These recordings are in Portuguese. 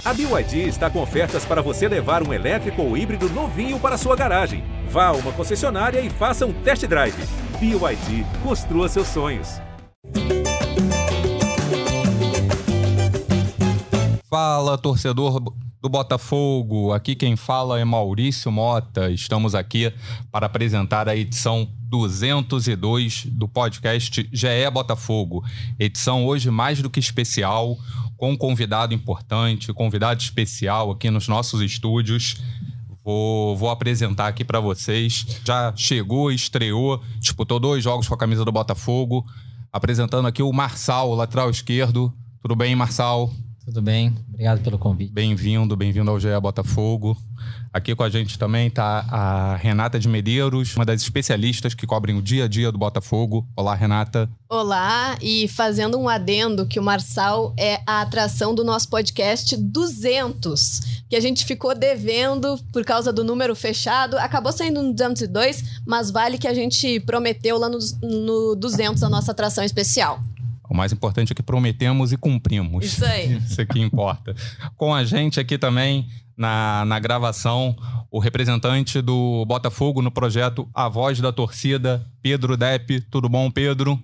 A BYD está com ofertas para você levar um elétrico ou híbrido novinho para sua garagem. Vá a uma concessionária e faça um test drive. BYD, construa seus sonhos. Fala, torcedor do Botafogo. Aqui quem fala é Maurício Mota. Estamos aqui para apresentar a edição 202 do podcast GE Botafogo. Edição hoje mais do que especial, com um convidado importante, convidado especial aqui nos nossos estúdios. Vou apresentar aqui para vocês. Já chegou, estreou, disputou 2 jogos com a camisa do Botafogo. Apresentando aqui o Marçal, lateral esquerdo. Tudo bem, Marçal? Tudo bem, obrigado pelo convite. Bem-vindo ao GE Botafogo. Aqui com a gente também está a Renata de Medeiros, uma das especialistas que cobrem o dia a dia do Botafogo. Olá, Renata. Olá, e fazendo um adendo que o Marçal é a atração do nosso podcast 200, que a gente ficou devendo por causa do número fechado. Acabou saindo no 202, mas vale que a gente prometeu lá no 200 a nossa atração especial. O mais importante é que prometemos e cumprimos. Isso aí. Isso que importa. Com a gente aqui também, na gravação, o representante do Botafogo no projeto A Voz da Torcida, Pedro Depp. Tudo bom, Pedro?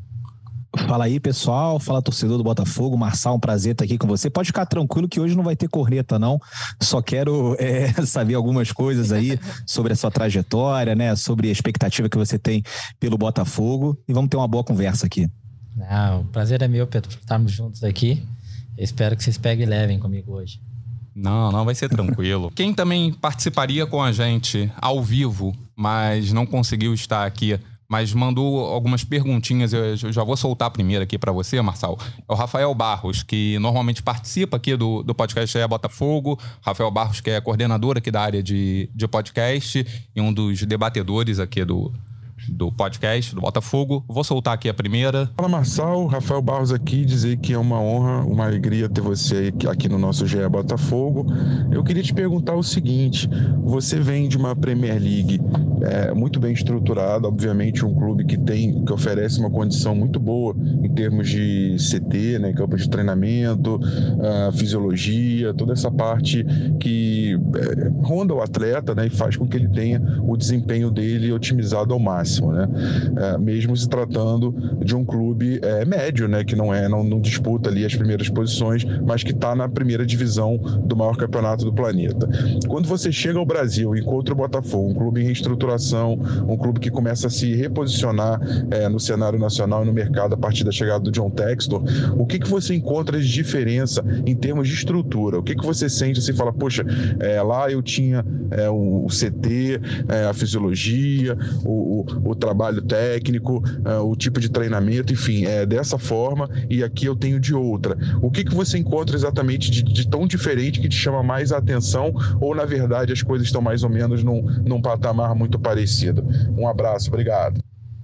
Fala aí, pessoal. Fala, torcedor do Botafogo. Marçal, um prazer estar aqui com você. Pode ficar tranquilo que hoje não vai ter corneta, não. Só quero saber algumas coisas aí sobre a sua trajetória, né? Sobre a expectativa que você tem pelo Botafogo. E vamos ter uma boa conversa aqui. O prazer é meu, Pedro, por estarmos juntos aqui. Eu espero que vocês peguem e levem comigo hoje. Não vai ser tranquilo. Quem também participaria com a gente ao vivo, mas não conseguiu estar aqui, mas mandou algumas perguntinhas, eu já vou soltar a primeira aqui para você, Marçal. É o Rafael Barros, que normalmente participa aqui do podcast GE Botafogo. Rafael Barros, que é coordenador aqui da área de podcast e um dos debatedores aqui do podcast do Botafogo. Vou soltar aqui a primeira. Fala, Marçal, Rafael Barros aqui, dizer que é uma honra, uma alegria ter você aqui no nosso GE Botafogo. Eu queria te perguntar o seguinte: você vem de uma Premier League muito bem estruturada, obviamente um clube que oferece uma condição muito boa em termos de CT, né, campo de treinamento, fisiologia, toda essa parte que ronda o atleta, né, e faz com que ele tenha o desempenho dele otimizado ao máximo, né? Mesmo se tratando de um clube médio, né, que não disputa ali as primeiras posições, mas que está na primeira divisão do maior campeonato do planeta. Quando você chega ao Brasil e encontra o Botafogo, um clube em reestruturação, um clube que começa a se reposicionar no cenário nacional e no mercado a partir da chegada do John Textor, o que você encontra de diferença em termos de estrutura? O que você sente assim, fala, poxa, lá eu tinha o CT, a fisiologia, o trabalho técnico, o tipo de treinamento, enfim, dessa forma, e aqui eu tenho de outra. O que você encontra exatamente de tão diferente que te chama mais a atenção, ou na verdade as coisas estão mais ou menos num patamar muito parecido? Um abraço, obrigado.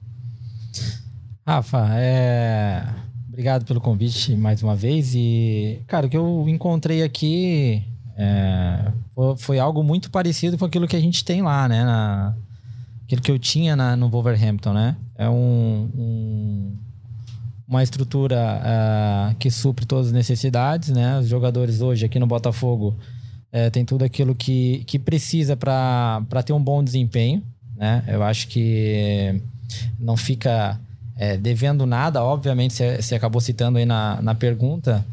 Rafa, obrigado pelo convite mais uma vez. E, cara, o que eu encontrei aqui foi algo muito parecido com aquilo que a gente tem lá, né? Aquilo que eu tinha no Wolverhampton, né? É uma estrutura que supre todas as necessidades, né? Os jogadores hoje aqui no Botafogo tem tudo aquilo que precisa para ter um bom desempenho, né? Eu acho que não fica devendo nada. Obviamente, você acabou citando aí na pergunta.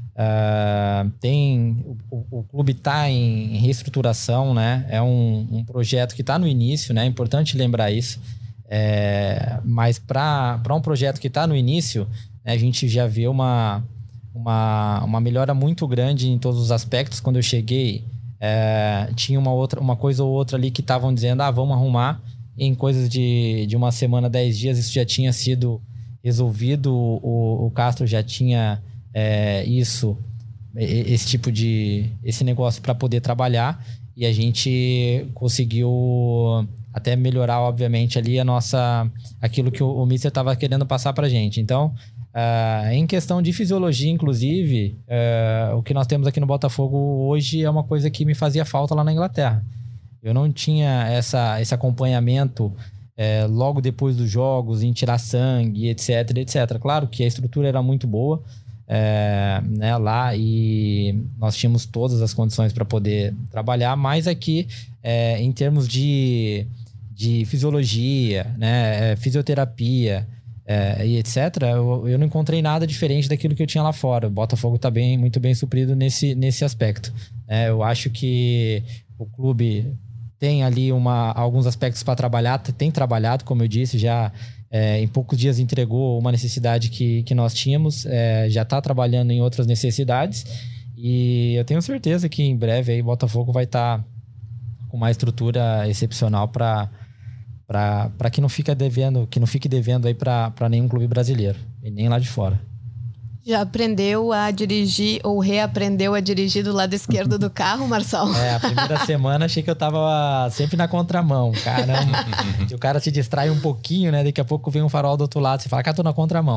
O clube está em reestruturação, né? É um projeto que está no início, né? É importante lembrar isso. Mas para um projeto que está no início, né, a gente já vê uma melhora muito grande em todos os aspectos. Quando eu cheguei, tinha uma coisa ou outra ali que estavam dizendo, vamos arrumar. Em coisas de uma semana, 10 dias, isso já tinha sido resolvido. O Castro já tinha esse negócio para poder trabalhar, e a gente conseguiu até melhorar, obviamente, ali aquilo que o Mister estava querendo passar para a gente. Então, em questão de fisiologia, inclusive, o que nós temos aqui no Botafogo hoje é uma coisa que me fazia falta lá na Inglaterra. Eu não tinha esse acompanhamento logo depois dos jogos, em tirar sangue, etc, etc. Claro que a estrutura era muito boa, né, lá, e nós tínhamos todas as condições para poder trabalhar, mas aqui, em termos de fisiologia, né, fisioterapia e etc., eu não encontrei nada diferente daquilo que eu tinha lá fora. O Botafogo está muito bem suprido nesse aspecto. Eu acho que o clube tem ali alguns aspectos para trabalhar, tem trabalhado, como eu disse, já em poucos dias entregou uma necessidade que nós tínhamos, já está trabalhando em outras necessidades, e eu tenho certeza que em breve aí o Botafogo vai estar com uma estrutura excepcional para que não fique devendo aí para nenhum clube brasileiro, e nem lá de fora. Já aprendeu a dirigir ou reaprendeu a dirigir do lado esquerdo do carro, Marçal? A primeira semana achei que eu tava sempre na contramão. Caramba, o cara se distrai um pouquinho, né? Daqui a pouco vem um farol do outro lado, você fala, cara, tô na contramão.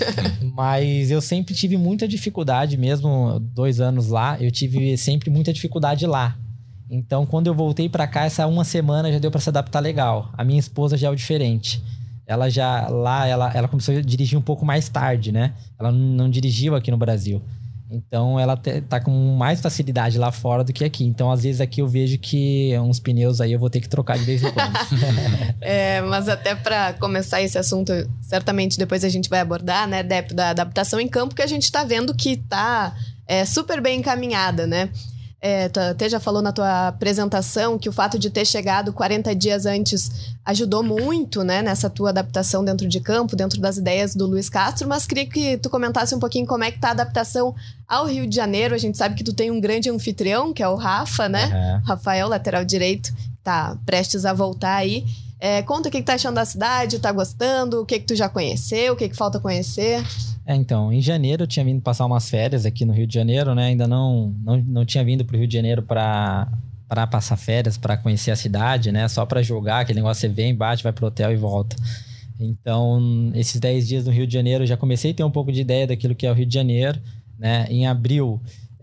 Mas eu sempre tive muita dificuldade, mesmo 2 anos lá, eu tive sempre muita dificuldade lá. Então, quando eu voltei pra cá, essa uma semana já deu pra se adaptar legal. A minha esposa já é o diferente. Ela começou a dirigir um pouco mais tarde, né? Ela não dirigiu aqui no Brasil. Então, ela tá com mais facilidade lá fora do que aqui. Então, às vezes, aqui eu vejo que uns pneus aí eu vou ter que trocar de vez em quando. Mas até para começar esse assunto, certamente depois a gente vai abordar, né, Depp, da adaptação em campo, que a gente tá vendo que tá super bem encaminhada, né? Tu até já falou na tua apresentação que o fato de ter chegado 40 dias antes ajudou muito, né, nessa tua adaptação dentro de campo, dentro das ideias do Luiz Castro, mas queria que tu comentasse um pouquinho como é que tá a adaptação ao Rio de Janeiro. A gente sabe que tu tem um grande anfitrião, que é o Rafa, né? Uhum. Rafael, lateral direito, tá prestes a voltar aí. Conta o que tá achando da cidade, tá gostando, o que tu já conheceu, o que falta conhecer? Então, em janeiro eu tinha vindo passar umas férias aqui no Rio de Janeiro, né? Ainda não tinha vindo pro Rio de Janeiro para passar férias, para conhecer a cidade, né? Só para jogar, aquele negócio, você vem, bate, vai pro hotel e volta. Então, esses 10 dias no Rio de Janeiro eu já comecei a ter um pouco de ideia daquilo que é o Rio de Janeiro, né? Em abril,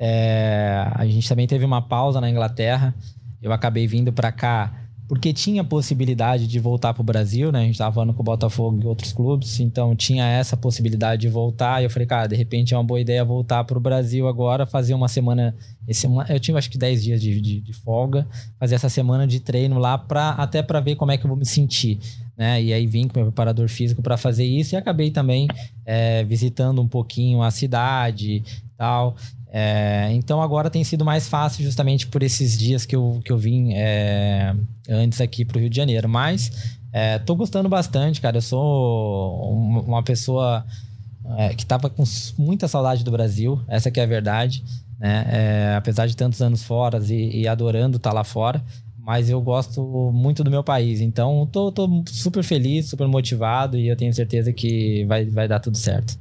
a gente também teve uma pausa na Inglaterra. Eu acabei vindo para cá porque tinha possibilidade de voltar para o Brasil, né? A gente estava falando com o Botafogo e outros clubes, então tinha essa possibilidade de voltar. E eu falei, cara, de repente é uma boa ideia voltar para o Brasil agora, fazer uma semana... Eu tive acho que 10 dias de folga, fazer essa semana de treino lá até para ver como é que eu vou me sentir, né? E aí vim com o meu preparador físico para fazer isso, e acabei também visitando um pouquinho a cidade e tal. Então agora tem sido mais fácil justamente por esses dias que eu vim antes aqui pro Rio de Janeiro, mas tô gostando bastante, cara. Eu sou uma pessoa que tava com muita saudade do Brasil, essa que é a verdade, né? Apesar de tantos anos fora e adorando estar lá fora, mas eu gosto muito do meu país, então tô super feliz, super motivado, e eu tenho certeza que vai dar tudo certo.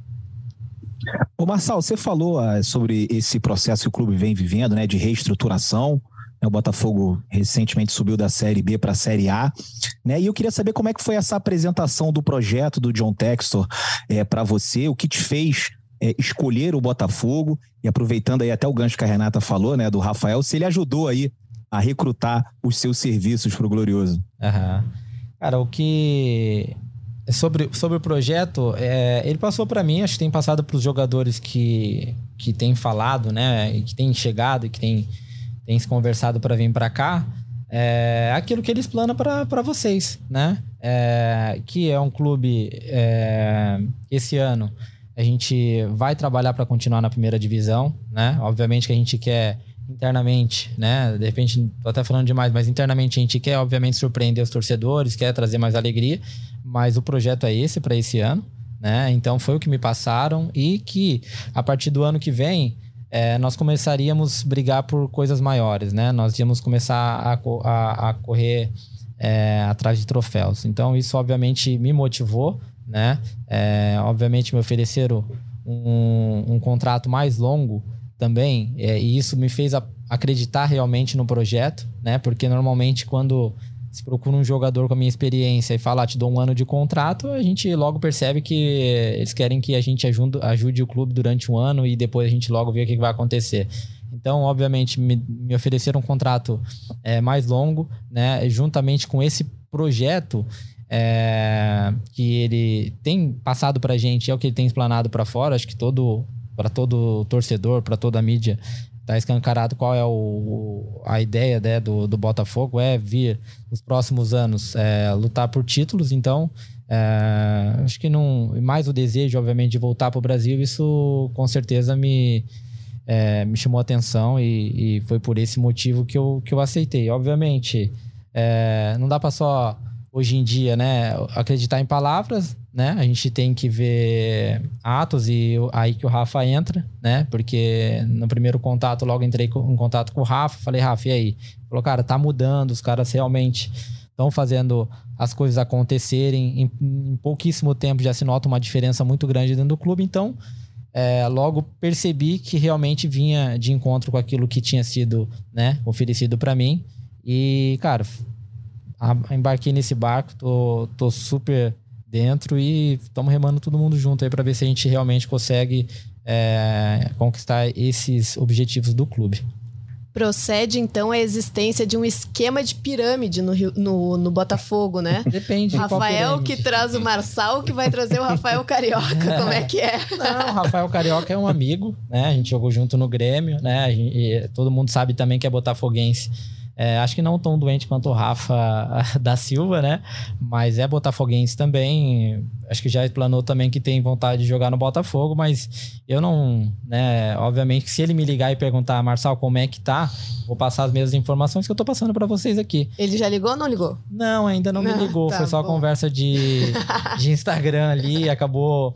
Ô Marçal, você falou sobre esse processo que o clube vem vivendo, né, de reestruturação. O Botafogo recentemente subiu da Série B para a Série A, né? E eu queria saber como é que foi essa apresentação do projeto do John Textor para você, o que te fez escolher o Botafogo, e aproveitando aí até o gancho que a Renata falou, né, do Rafael, se ele ajudou aí a recrutar os seus serviços para o Glorioso. Uhum. Cara, o que... Sobre o projeto, ele passou para mim, acho que tem passado para os jogadores que têm falado, né, e que têm chegado e que têm se conversado para vir para cá, aquilo que eles planam para vocês, né? Que é um clube, esse ano a gente vai trabalhar para continuar na primeira divisão, né? Obviamente que a gente quer internamente, né? De repente, tô até falando demais, mas internamente a gente quer, obviamente, surpreender os torcedores, quer trazer mais alegria, mas o projeto é esse para esse ano, né? Então foi o que me passaram, e que a partir do ano que vem nós começaríamos a brigar por coisas maiores, né? Nós íamos começar a correr atrás de troféus. Então isso obviamente me motivou, né? Obviamente me ofereceram um contrato mais longo também, e isso me fez acreditar realmente no projeto, né? Porque normalmente quando se procura um jogador com a minha experiência e fala, te dou 1 ano de contrato, a gente logo percebe que eles querem que a gente ajude o clube durante 1 ano e depois a gente logo vê o que vai acontecer. Então, obviamente, me ofereceram um contrato mais longo, né? Juntamente com esse projeto que ele tem passado pra gente, é o que ele tem explanado para fora. Acho que todo para todo torcedor, para toda a mídia, tá escancarado qual é a ideia, né, do Botafogo, é vir nos próximos anos lutar por títulos. Então acho que não, mais o desejo, obviamente, de voltar para o Brasil, isso com certeza me chamou a atenção e foi por esse motivo que eu aceitei. Obviamente não dá para só hoje em dia, né, acreditar em palavras, né? A gente tem que ver atos, e aí que o Rafa entra, né? Porque no primeiro contato, logo entrei em contato com o Rafa, falei, Rafa, e aí? Ele falou, cara, tá mudando, os caras realmente estão fazendo as coisas acontecerem, em pouquíssimo tempo já se nota uma diferença muito grande dentro do clube. Então logo percebi que realmente vinha de encontro com aquilo que tinha sido, né, oferecido para mim. E, cara, embarquei nesse barco, tô super dentro e estamos remando todo mundo junto aí para ver se a gente realmente consegue conquistar esses objetivos do clube. Procede, então, a existência de um esquema de pirâmide no Botafogo, né? Depende. Rafael que traz o Marçal, que vai trazer o Rafael Carioca. Como é que é? Não, o Rafael Carioca é um amigo, né? A gente jogou junto no Grêmio, né? E todo mundo sabe também que é botafoguense. Acho que não tão doente quanto o Rafa da Silva, né? Mas é botafoguense também. Acho que já explanou também que tem vontade de jogar no Botafogo, mas eu não, né? Obviamente que se ele me ligar e perguntar, Marçal, como é que tá? Vou passar as mesmas informações que eu tô passando para vocês aqui. Ele já ligou ou não ligou? Não, ainda não me ligou. Tá, foi só conversa de Instagram ali. Acabou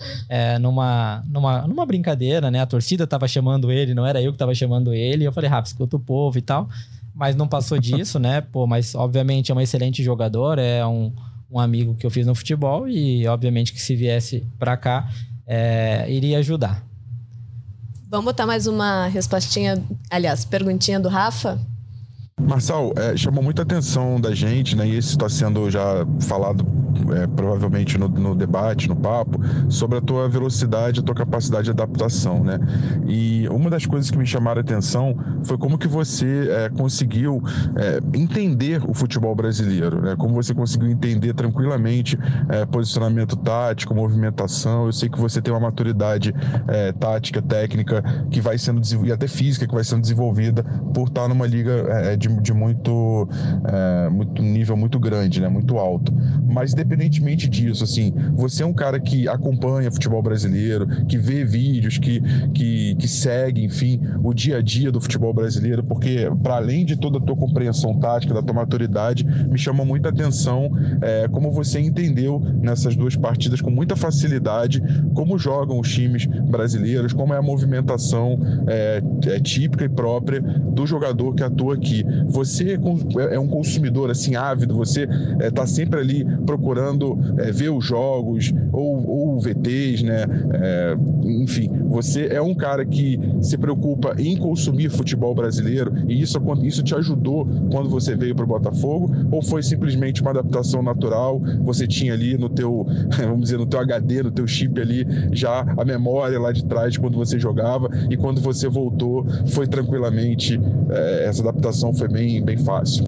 numa brincadeira, né? A torcida tava chamando ele, não era eu que tava chamando ele. Eu falei, Rafa, escuta o povo e tal. Mas não passou disso, né? Mas obviamente é um excelente jogador, é um amigo que eu fiz no futebol e obviamente que se viesse pra cá, iria ajudar. Vamos botar mais uma perguntinha do Rafa? Marçal, chamou muita atenção da gente, né? E isso está sendo já falado provavelmente no debate, no papo, sobre a tua velocidade, a tua capacidade de adaptação, né? E uma das coisas que me chamaram a atenção foi como que você conseguiu entender o futebol brasileiro, né? Como você conseguiu entender tranquilamente posicionamento tático, movimentação. Eu sei que você tem uma maturidade tática, técnica, que vai sendo e até física, que vai sendo desenvolvida por estar numa liga de muito nível muito grande, né? Muito alto. Mas independentemente disso, assim, você é um cara que acompanha futebol brasileiro, que vê vídeos, que segue, enfim, o dia a dia do futebol brasileiro, porque para além de toda a tua compreensão tática, da tua maturidade, me chama muita atenção como você entendeu nessas duas partidas com muita facilidade como jogam os times brasileiros, como é a movimentação típica e própria do jogador que atua aqui. Você é um consumidor assim ávido, você está sempre ali procurando ver os jogos ou VTs, né? Enfim, você é um cara que se preocupa em consumir futebol brasileiro, e isso te ajudou quando você veio para o Botafogo, ou foi simplesmente uma adaptação natural? Você tinha ali no teu, vamos dizer, no teu HD, no teu chip ali, já a memória lá de trás de quando você jogava, e quando você voltou foi tranquilamente, essa adaptação foi bem fácil?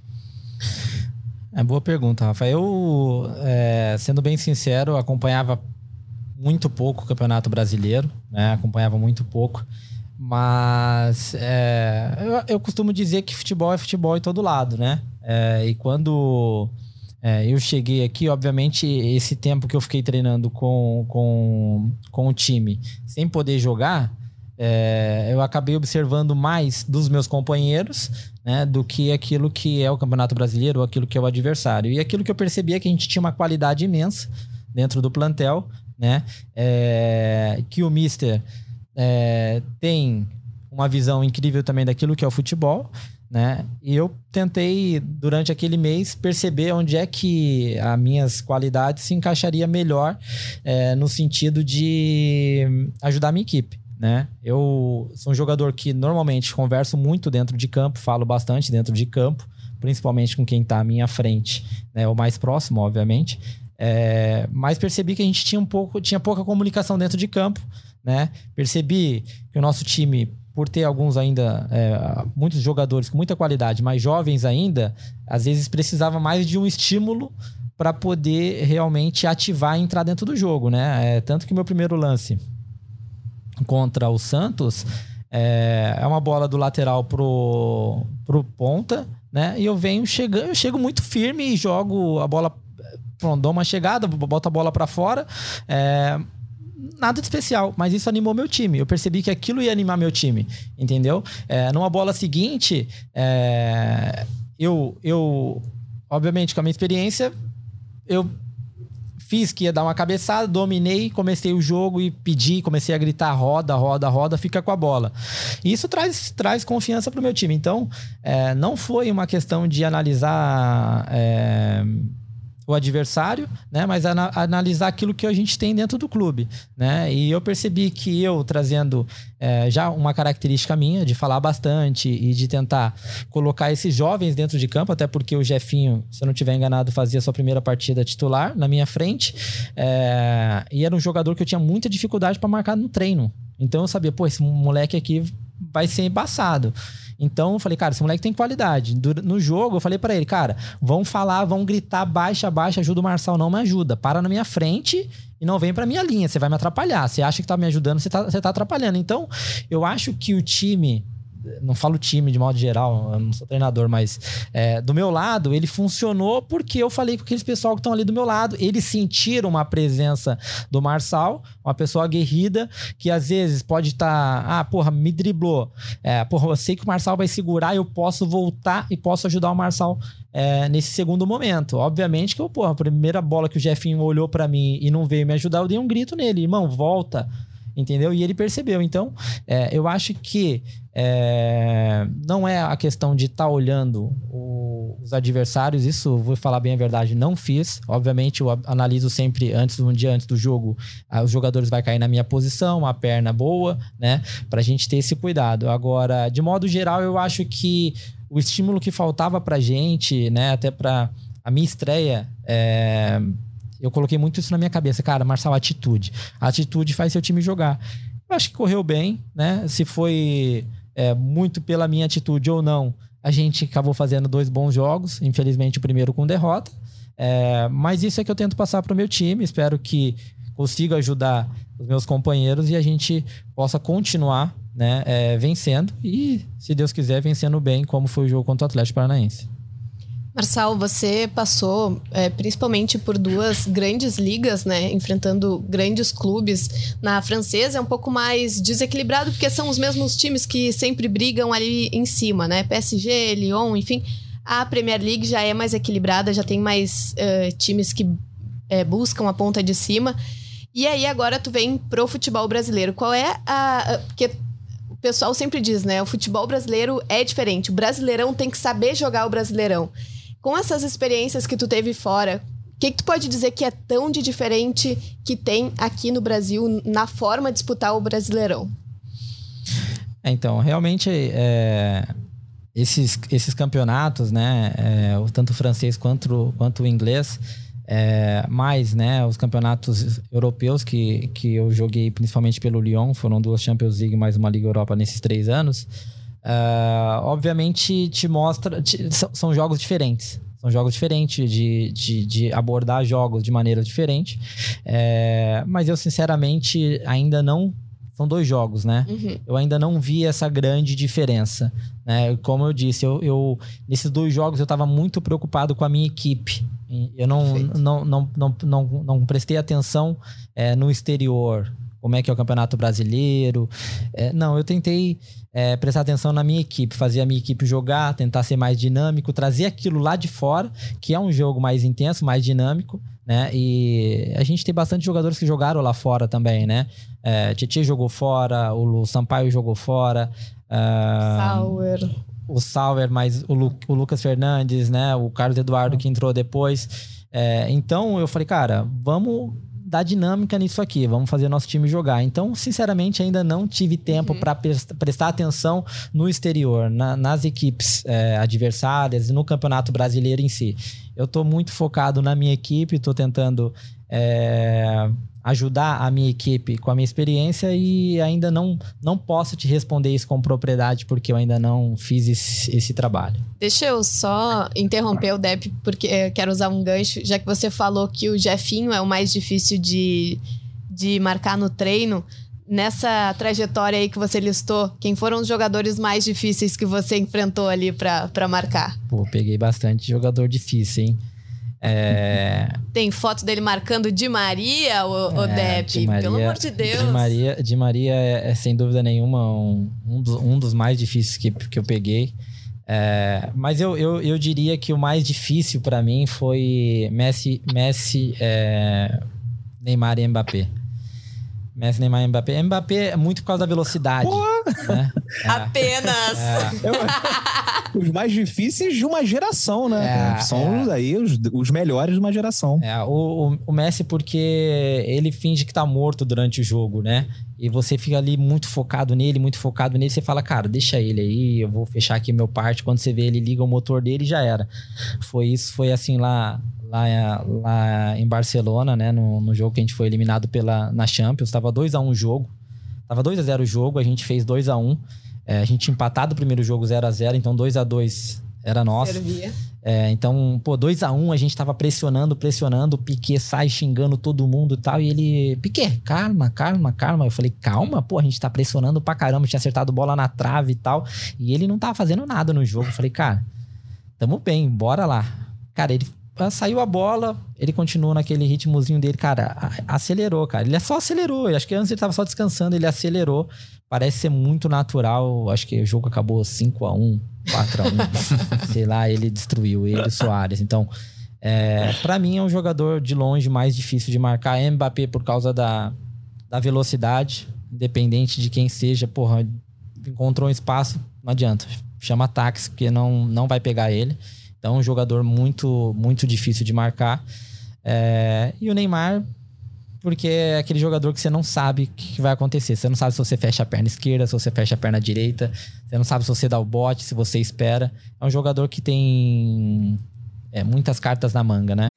Boa pergunta, Rafa. Eu, sendo bem sincero, acompanhava muito pouco o Campeonato Brasileiro, né? Acompanhava muito pouco, mas eu costumo dizer que futebol é futebol em todo lado, né? E quando eu cheguei aqui, obviamente, esse tempo que eu fiquei treinando com o time sem poder jogar, eu acabei observando mais dos meus companheiros, né, do que aquilo que é o Campeonato Brasileiro ou aquilo que é o adversário. E aquilo que eu percebi é que a gente tinha uma qualidade imensa dentro do plantel, né, que o Mister tem uma visão incrível também daquilo que é o futebol, né? E eu tentei, durante aquele mês, perceber onde é que as minhas qualidades se encaixaria melhor, no sentido de ajudar a minha equipe, né? Eu sou um jogador que normalmente converso muito dentro de campo, falo bastante dentro de campo, principalmente com quem está à minha frente, né? O mais próximo, obviamente. Mas percebi que a gente tinha pouca comunicação dentro de campo, né? Percebi que o nosso time, por ter alguns ainda, muitos jogadores com muita qualidade, mais jovens ainda, às vezes precisava mais de um estímulo para poder realmente ativar e entrar dentro do jogo, né? Tanto que o meu primeiro lance contra o Santos, é uma bola do lateral pro ponta, né? E eu chego muito firme e jogo a bola, dou uma chegada, boto a bola para fora. Nada de especial, mas isso animou meu time. Eu percebi que aquilo ia animar meu time, entendeu? Numa bola seguinte, eu obviamente, com a minha experiência, eu fiz que ia dar uma cabeçada, dominei, comecei o jogo e comecei a gritar: roda, roda, roda, fica com a bola. E isso traz confiança pro meu time. Então, não foi uma questão de analisar o adversário, né? Mas analisar aquilo que a gente tem dentro do clube, né? E eu percebi que eu trazendo já uma característica minha de falar bastante e de tentar colocar esses jovens dentro de campo, até porque o Jefinho, se eu não estiver enganado, fazia sua primeira partida titular na minha frente, e era um jogador que eu tinha muita dificuldade para marcar no treino. Então eu sabia, esse moleque aqui vai ser embaçado. Então eu falei, cara, esse moleque tem qualidade. No jogo eu falei pra ele, cara, vão falar, vão gritar, baixa, ajuda o Marçal, não me ajuda. Para na minha frente e não vem pra minha linha, você vai me atrapalhar. Você acha que tá me ajudando, você tá atrapalhando. Então eu acho que o time, não falo time de modo geral, eu não sou treinador, mas do meu lado, ele funcionou porque eu falei com aqueles pessoal que estão ali do meu lado. Eles sentiram uma presença do Marçal, uma pessoa aguerrida, que às vezes pode estar, me driblou. Eu sei que o Marçal vai segurar, eu posso voltar e posso ajudar o Marçal nesse segundo momento. Obviamente que a primeira bola que o Jefinho olhou pra mim e não veio me ajudar, eu dei um grito nele: irmão, volta. Entendeu? E ele percebeu. Então, eu acho que não é a questão de estar olhando os adversários. Isso, vou falar bem a verdade, não fiz. Obviamente, eu analiso sempre um dia antes do jogo, os jogadores vai cair na minha posição, uma perna boa, né? Pra gente ter esse cuidado. Agora, de modo geral, eu acho que o estímulo que faltava pra gente, né? Até pra a minha estreia, eu coloquei muito isso na minha cabeça. Cara, Marçal, atitude. A atitude faz seu time jogar. Eu acho que correu bem, né? Se foi muito pela minha atitude ou não, a gente acabou fazendo 2 bons jogos. Infelizmente, o primeiro com derrota. Mas isso é que eu tento passar pro meu time. Espero que consiga ajudar os meus companheiros e a gente possa continuar, né, vencendo. E, se Deus quiser, vencendo bem, como foi o jogo contra o Atlético Paranaense. Marçal, você passou principalmente por 2 grandes ligas, né? Enfrentando grandes clubes. Na francesa é um pouco mais desequilibrado, porque são os mesmos times que sempre brigam ali em cima, né? PSG, Lyon, enfim. A Premier League já é mais equilibrada, já tem mais times que buscam a ponta de cima. E aí agora tu vem pro futebol brasileiro. Qual é porque o pessoal sempre diz, né? O futebol brasileiro é diferente. O Brasileirão tem que saber jogar o Brasileirão. Com essas experiências que tu teve fora, o que tu pode dizer que é tão de diferente que tem aqui no Brasil na forma de disputar o Brasileirão? Então, realmente, esses campeonatos, né, tanto o francês quanto o inglês, mais, né, os campeonatos europeus que eu joguei principalmente pelo Lyon, foram 2 Champions League mais uma Liga Europa nesses 3 anos. Obviamente te mostra, são jogos diferentes. São jogos diferentes de abordar jogos de maneira diferente. Mas eu sinceramente ainda não... São 2 jogos, né? Uhum. Eu ainda não vi essa grande diferença, né? Como eu disse, eu nesses 2 jogos eu estava muito preocupado com a minha equipe. Eu não prestei atenção no exterior. Como é que é o Campeonato Brasileiro. Não, eu tentei prestar atenção na minha equipe, fazer a minha equipe jogar, tentar ser mais dinâmico, trazer aquilo lá de fora, que é um jogo mais intenso, mais dinâmico, né? E a gente tem bastante jogadores que jogaram lá fora também, né? Tietê jogou fora, o Sampaio jogou fora. O Sauer, mas o Lucas Fernandes, né? O Carlos Eduardo que entrou depois. Então eu falei, cara, vamos dar dinâmica nisso aqui, vamos fazer nosso time jogar. Então, sinceramente, ainda não tive tempo para prestar atenção no exterior, nas equipes adversárias e no Campeonato Brasileiro em si. Eu tô muito focado na minha equipe, tô tentando ajudar a minha equipe com a minha experiência e ainda não posso te responder isso com propriedade porque eu ainda não fiz esse trabalho. Deixa eu só interromper o Depp porque eu quero usar um gancho, já que você falou que o Jefinho é o mais difícil de marcar no treino. Nessa trajetória aí que você listou, quem foram os jogadores mais difíceis que você enfrentou ali pra marcar? Pô, peguei bastante jogador difícil, hein? Tem foto dele marcando Di Maria, o Depp? Di Maria, pelo amor de Deus. Di Maria é sem dúvida nenhuma um dos mais difíceis que eu peguei. Mas eu diria que o mais difícil pra mim foi Messi, Neymar e Mbappé. Messi, Neymar e Mbappé. Mbappé é muito por causa da velocidade. Né? Apenas. Os mais difíceis de uma geração, né? São aí os melhores de uma geração. O Messi, porque ele finge que tá morto durante o jogo, né? E você fica ali muito focado nele. Você fala, cara, deixa ele aí, eu vou fechar aqui meu parte. Quando você vê ele liga o motor dele, já era. Foi assim lá em Barcelona, né? No jogo que a gente foi eliminado na Champions. Tava 2-1 o jogo. Tava 2-0 o jogo, a gente fez 2-1. A gente tinha empatado o primeiro jogo 0-0, então 2-2 era nosso. Servia. Então, 2-1, a gente tava pressionando, o Piquet sai xingando todo mundo e tal, e ele, Piquet, calma. Eu falei, calma, a gente tá pressionando pra caramba, tinha acertado bola na trave e tal, e ele não tava fazendo nada no jogo. Eu falei, cara, tamo bem, bora lá. Cara, ele saiu a bola, ele continuou naquele ritmozinho dele, cara, acelerou, cara. Ele só acelerou, eu acho que antes ele tava só descansando, ele acelerou. Parece ser muito natural, acho que o jogo acabou 5-1, 4-1, sei lá, ele destruiu, ele e o Soares. Então, pra mim é um jogador de longe mais difícil de marcar. Mbappé por causa da velocidade, independente de quem seja, encontrou um espaço, não adianta, chama táxi, porque não vai pegar ele. Então, é um jogador muito, muito difícil de marcar. E o Neymar, porque é aquele jogador que você não sabe o que vai acontecer. Você não sabe se você fecha a perna esquerda, se você fecha a perna direita. Você não sabe se você dá o bote, se você espera. É um jogador que tem muitas cartas na manga, né?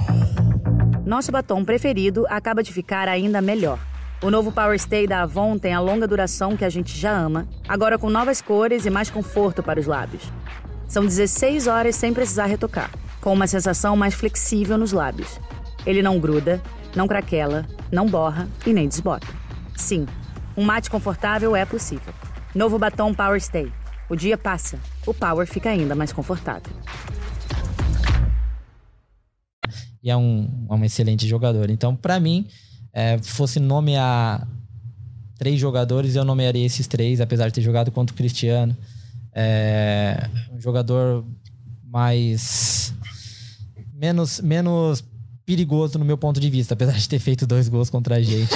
Nosso batom preferido acaba de ficar ainda melhor. O novo Power Stay da Avon tem a longa duração que a gente já ama, agora com novas cores e mais conforto para os lábios. São 16 horas sem precisar retocar, com uma sensação mais flexível nos lábios. Ele não gruda, não craquela, não borra e nem desbota. Sim, um mate confortável é possível. Novo batom Power Stay. O dia passa, o Power fica ainda mais confortável. E é um excelente jogador. Então, pra mim, fosse nomear 3 jogadores, eu nomearia esses 3, apesar de ter jogado contra o Cristiano. Um jogador menos perigoso no meu ponto de vista, apesar de ter feito 2 gols contra a gente.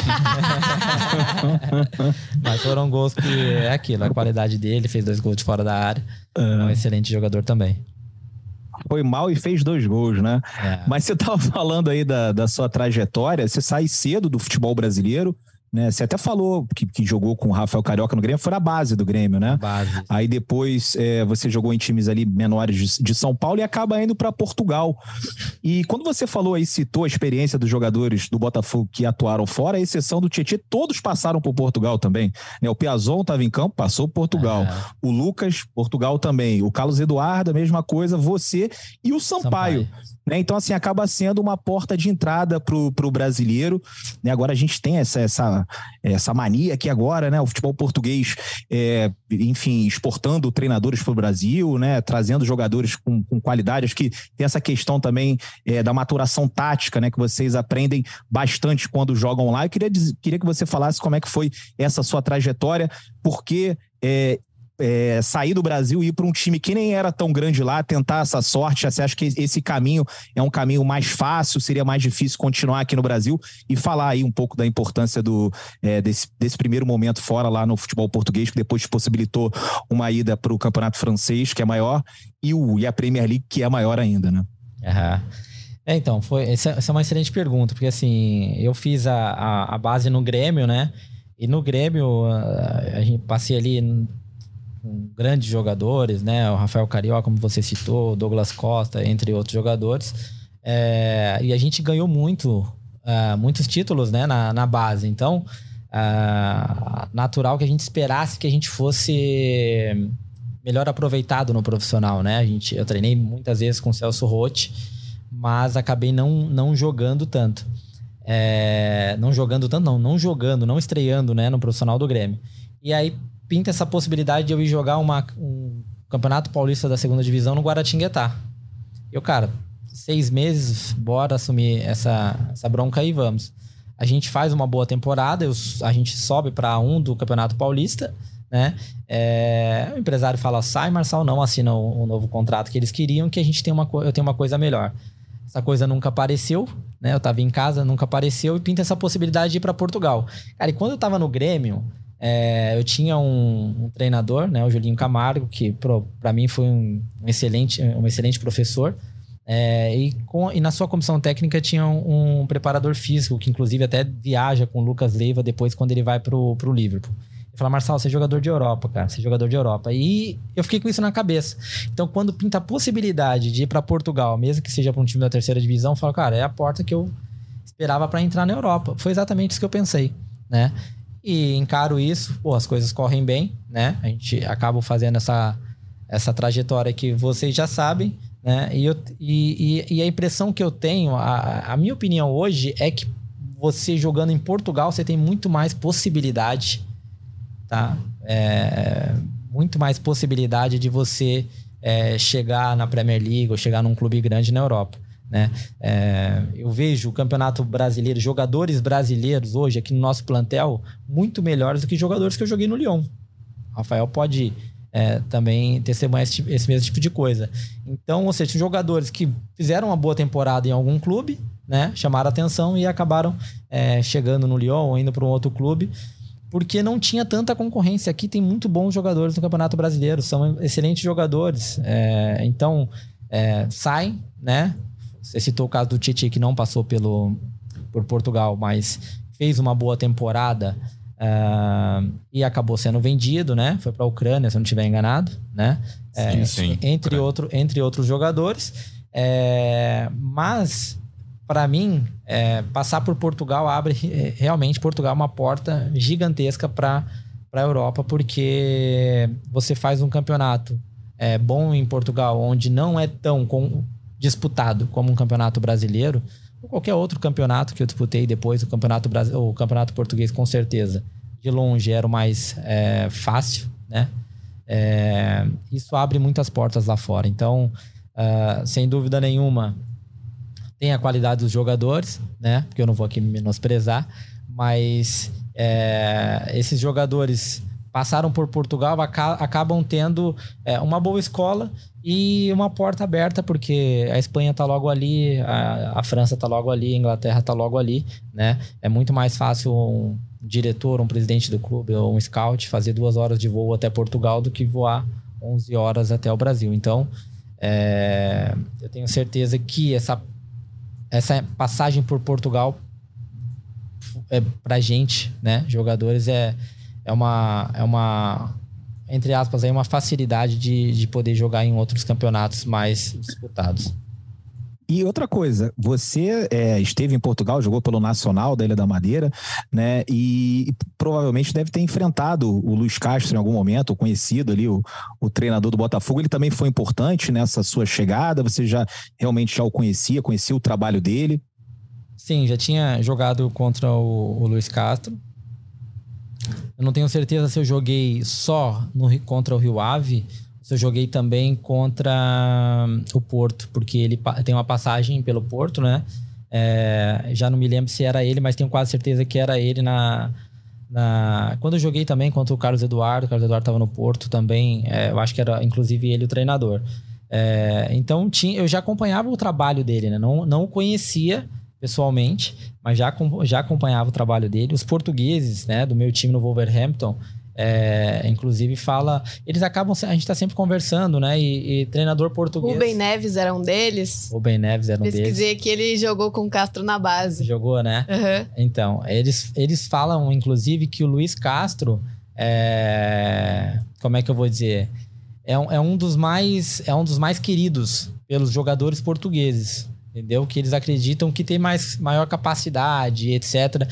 Mas foram gols que é aquilo, a qualidade dele, fez 2 gols de fora da área. É um excelente jogador também. Foi mal e fez 2 gols, né? Mas você tava falando aí da sua trajetória, você sai cedo do futebol brasileiro, né? Você até falou que jogou com o Rafael Carioca no Grêmio, foi a base do Grêmio, né? Aí depois você jogou em times ali menores de São Paulo e acaba indo para Portugal. E quando você falou aí, citou a experiência dos jogadores do Botafogo que atuaram fora, a exceção do Tietê, todos passaram por Portugal também, né? O Piazon estava em campo, passou por Portugal. O Lucas, Portugal também. O Carlos Eduardo, a mesma coisa. Você e o Sampaio. Né? Então, assim, acaba sendo uma porta de entrada pro brasileiro, né? Agora a gente tem essa mania aqui agora, né? O futebol português, enfim, exportando treinadores pro Brasil, né? Trazendo jogadores com qualidade. Acho que tem essa questão também da maturação tática, né? Que vocês aprendem bastante quando jogam lá. Eu queria que você falasse como é que foi essa sua trajetória, porque sair do Brasil e ir para um time que nem era tão grande lá, tentar essa sorte. Você acha que esse caminho é um caminho mais fácil? Seria mais difícil continuar aqui no Brasil? E falar aí um pouco da importância desse primeiro momento fora lá no futebol português, que depois possibilitou uma ida para o Campeonato Francês, que é maior, e a Premier League, que é maior ainda, né? Então, essa é uma excelente pergunta, porque assim, eu fiz a base no Grêmio, né? E no Grêmio, a gente passei ali com grandes jogadores, né? O Rafael Carioca, como você citou, o Douglas Costa, entre outros jogadores. E a gente ganhou muitos títulos, né? Na base. Então, natural que a gente esperasse que a gente fosse melhor aproveitado no profissional, né? Eu treinei muitas vezes com o Celso Roth, mas acabei não jogando tanto. Não jogando tanto, não estreando, né, no profissional do Grêmio. E aí pinta essa possibilidade de eu ir jogar um Campeonato Paulista da segunda divisão no Guaratinguetá. Eu, cara, 6 meses, bora assumir essa bronca aí, vamos. A gente faz uma boa temporada, a gente sobe para do Campeonato Paulista, né? O empresário fala, sai, Marçal, não assina o novo contrato que eles queriam, que eu tenho uma coisa melhor. Essa coisa nunca apareceu, né? Eu tava em casa, nunca apareceu, e pinta essa possibilidade de ir para Portugal. Cara, e quando eu tava no Grêmio, eu tinha um treinador, né? O Julinho Camargo, que para mim foi um excelente professor. E na sua comissão técnica tinha um preparador físico, que inclusive até viaja com o Lucas Leiva depois quando ele vai pro Liverpool. Ele fala, Marçal, você é jogador de Europa, cara. Você é jogador de Europa. E eu fiquei com isso na cabeça. Então, quando pinta a possibilidade de ir para Portugal, mesmo que seja para um time da terceira divisão, eu falo, cara, é a porta que eu esperava para entrar na Europa. Foi exatamente isso que eu pensei, né? E encaro isso, as coisas correm bem, né? A gente acaba fazendo essa trajetória que vocês já sabem, né? E a impressão que eu tenho, a minha opinião hoje é que você jogando em Portugal, você tem muito mais possibilidade, tá? Muito mais possibilidade de você chegar na Premier League ou chegar num clube grande na Europa, né? Eu vejo o Campeonato Brasileiro, jogadores brasileiros hoje aqui no nosso plantel muito melhores do que jogadores que eu joguei no Lyon. O Rafael pode também testemunhar esse mesmo tipo de coisa. Então, ou seja, jogadores que fizeram uma boa temporada em algum clube, né, chamaram atenção e acabaram chegando no Lyon ou indo para um outro clube, porque não tinha tanta concorrência. Aqui tem muito bons jogadores no Campeonato Brasileiro, são excelentes jogadores. Então, saem, né? Você citou o caso do Titi, que não passou por Portugal, mas fez uma boa temporada e acabou sendo vendido, né? Foi para a Ucrânia, se eu não estiver enganado, né? Sim. Entre outros jogadores. Mas, para mim, passar por Portugal abre realmente Portugal uma porta gigantesca para a Europa, porque você faz um campeonato bom em Portugal, onde não é tão disputado como um campeonato brasileiro, ou qualquer outro campeonato que eu disputei depois, o campeonato português, com certeza, de longe era o mais fácil, né? Isso abre muitas portas lá fora. Então, sem dúvida nenhuma, tem a qualidade dos jogadores, né? Porque eu não vou aqui menosprezar, mas esses jogadores passaram por Portugal, acabam tendo uma boa escola e uma porta aberta, porque a Espanha tá logo ali, a França tá logo ali, a Inglaterra tá logo ali, né? É muito mais fácil um diretor, um presidente do clube ou um scout fazer 2 horas de voo até Portugal do que voar 11 horas até o Brasil. Então, eu tenho certeza que essa passagem por Portugal pra gente, né, jogadores, é uma entre aspas, aí uma facilidade de poder jogar em outros campeonatos mais disputados. E outra coisa, você esteve em Portugal, jogou pelo Nacional da Ilha da Madeira, né? E provavelmente deve ter enfrentado o Luiz Castro em algum momento, o conhecido ali, o treinador do Botafogo. Ele também foi importante nessa sua chegada? Você realmente já o conhecia o trabalho dele? Sim, já tinha jogado contra o Luiz Castro. Eu não tenho certeza se eu joguei só contra o Rio Ave, se eu joguei também contra o Porto, porque ele tem uma passagem pelo Porto, né? Já não me lembro se era ele, mas tenho quase certeza que era ele quando eu joguei também contra o Carlos Eduardo estava no Porto também, eu acho que era inclusive ele o treinador. Então eu já acompanhava o trabalho dele, né? Não o conhecia pessoalmente, mas já acompanhava o trabalho dele. Os portugueses, né, do meu time no Wolverhampton, inclusive eles acabam, a gente tá sempre conversando, né, e treinador português. Rubem Neves era um deles. Rubem Neves era um deles. Pesquisei que ele jogou com o Castro na base. Jogou, né? Uhum. Então, eles falam, inclusive, que o Luiz Castro como é que eu vou dizer? É um dos mais queridos pelos jogadores portugueses. Entendeu? Que eles acreditam que tem maior capacidade, etc.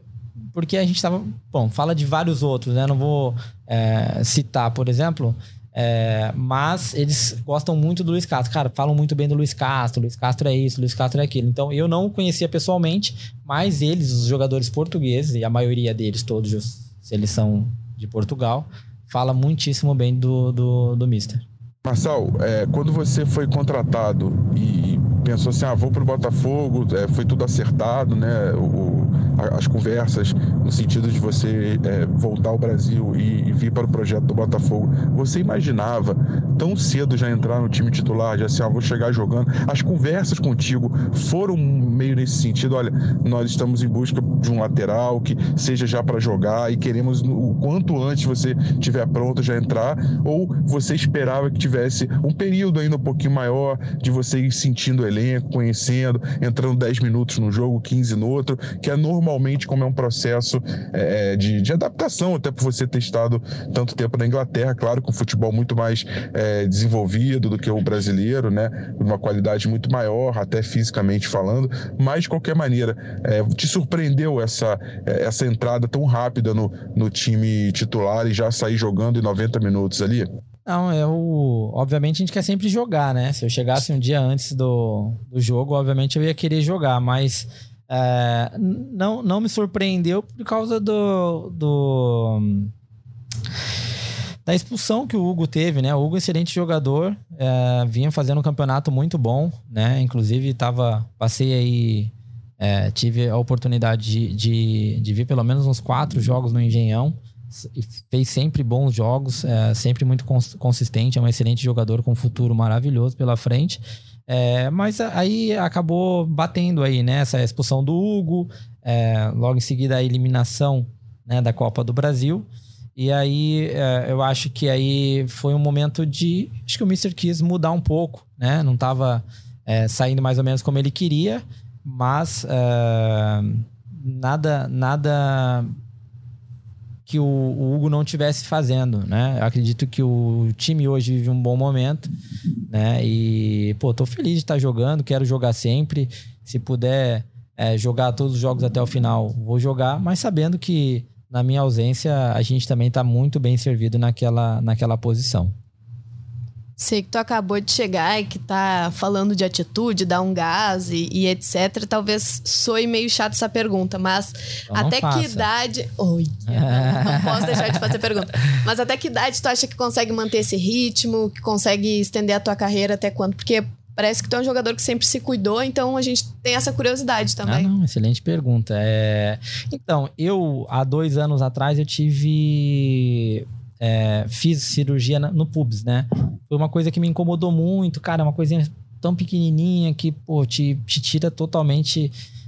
Porque a gente fala de vários outros, né? Não vou citar, por exemplo, Mas eles gostam muito do Luiz Castro. Cara, falam muito bem do Luiz Castro. Luiz Castro é isso, Luiz Castro é aquilo. Então, eu não conhecia pessoalmente, mas eles, os jogadores portugueses, e a maioria deles, todos, eles são de Portugal, fala muitíssimo bem do Mister. Marçal, quando você foi contratado e pensou assim, vou pro Botafogo, foi tudo acertado, né? As conversas no sentido de você voltar ao Brasil e vir para o projeto do Botafogo. Você imaginava tão cedo já entrar no time titular, já assim, vou chegar jogando? As conversas contigo foram meio nesse sentido, olha, nós estamos em busca de um lateral que seja já para jogar e queremos o quanto antes você estiver pronto já entrar, ou você esperava que tivesse um período ainda um pouquinho maior de você ir sentindo o elenco, conhecendo, entrando 10 minutos no jogo, 15 no outro, que é normalmente como é um processo de adaptação, até por você ter estado tanto tempo na Inglaterra, claro, com futebol muito mais desenvolvido do que o brasileiro, né? Uma qualidade muito maior, até fisicamente falando, mas de qualquer maneira, te surpreendeu essa entrada tão rápida no time titular e já sair jogando em 90 minutos ali? Não, obviamente a gente quer sempre jogar, né? Se eu chegasse um dia antes do jogo, obviamente eu ia querer jogar, mas não me surpreendeu por causa da expulsão que o Hugo teve, né? O Hugo é um excelente jogador, vinha fazendo um campeonato muito bom, né? Inclusive passei aí, tive a oportunidade de ver pelo menos uns 4 jogos no Engenhão. Fez sempre bons jogos, sempre muito consistente, é um excelente jogador com um futuro maravilhoso pela frente, mas aí acabou batendo aí, né, essa expulsão do Hugo, logo em seguida a eliminação, né, da Copa do Brasil, e aí eu acho que aí foi um momento acho que o Mister quis mudar um pouco, né, não estava saindo mais ou menos como ele queria, mas nada que o Hugo não estivesse fazendo, né? Eu acredito que o time hoje vive um bom momento, né? E, tô feliz de estar jogando, quero jogar sempre. Se puder jogar todos os jogos até o final, vou jogar, mas sabendo que na minha ausência a gente também está muito bem servido naquela posição. Sei que tu acabou de chegar e que tá falando de atitude, dar um gás e etc. Talvez soe meio chato essa pergunta, mas então até que idade... Oi, não posso deixar de fazer pergunta. Mas até que idade tu acha que consegue manter esse ritmo, que consegue estender a tua carreira até quando? Porque parece que tu é um jogador que sempre se cuidou, então a gente tem essa curiosidade também. Não, excelente pergunta. Então, há 2 anos atrás eu fiz cirurgia no pubis, né? Foi uma coisa que me incomodou muito, cara, uma coisinha tão pequenininha que, te tira totalmente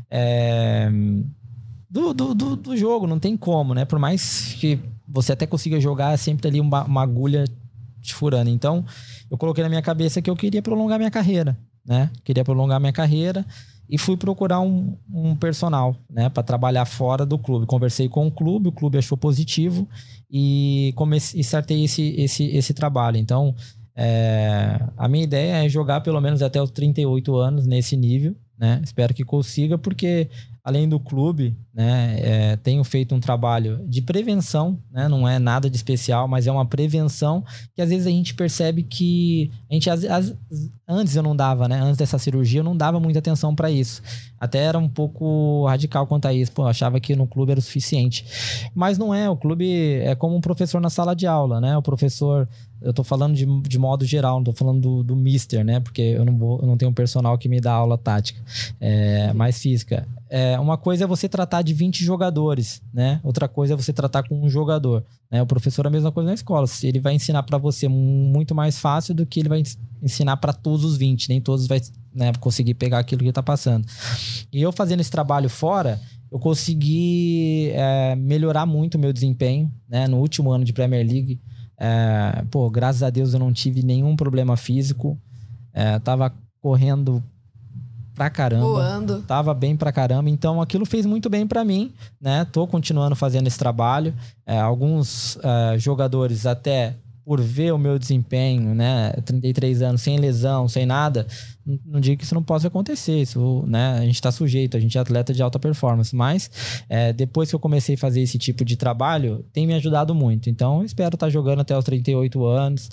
do jogo, não tem como, né? Por mais que você até consiga jogar, é sempre ali uma agulha te furando. Então, eu coloquei na minha cabeça que eu queria prolongar minha carreira, né? Queria prolongar minha carreira e fui procurar um personal, né, para trabalhar fora do clube. Conversei com o clube achou positivo e startei esse trabalho. Então, a minha ideia é jogar pelo menos até os 38 anos nesse nível, né? Espero que consiga, porque além do clube, né, tenho feito um trabalho de prevenção, né? Não é nada de especial, mas é uma prevenção que às vezes a gente percebe que a gente antes eu não dava, né? Antes dessa cirurgia eu não dava muita atenção para isso. Até era um pouco radical quanto a isso. Eu achava que no clube era o suficiente. Mas não é. O clube é como um professor na sala de aula, né? O professor, eu tô falando de modo geral, não tô falando do mister, né? Porque eu não tenho um personal que me dá aula tática, mais física. Uma coisa é você tratar de 20 jogadores, né? Outra coisa é você tratar com um jogador, né? O professor é a mesma coisa na escola. Ele vai ensinar para você muito mais fácil do que ele vai ensinar para todos os 20. Nem todos vai, né, conseguir pegar aquilo que ele tá passando. E eu fazendo esse trabalho fora, eu consegui melhorar muito o meu desempenho, né? No último ano de Premier League, graças a Deus eu não tive nenhum problema físico. Tava correndo pra caramba. Voando. Tava bem pra caramba. Então aquilo fez muito bem pra mim, né? Tô continuando fazendo esse trabalho. Alguns jogadores, até por ver o meu desempenho, né? 33 anos, sem lesão, sem nada, não digo que isso não possa acontecer. Isso, né? A gente tá sujeito, a gente é atleta de alta performance. Mas depois que eu comecei a fazer esse tipo de trabalho, tem me ajudado muito. Então eu espero estar jogando até os 38 anos.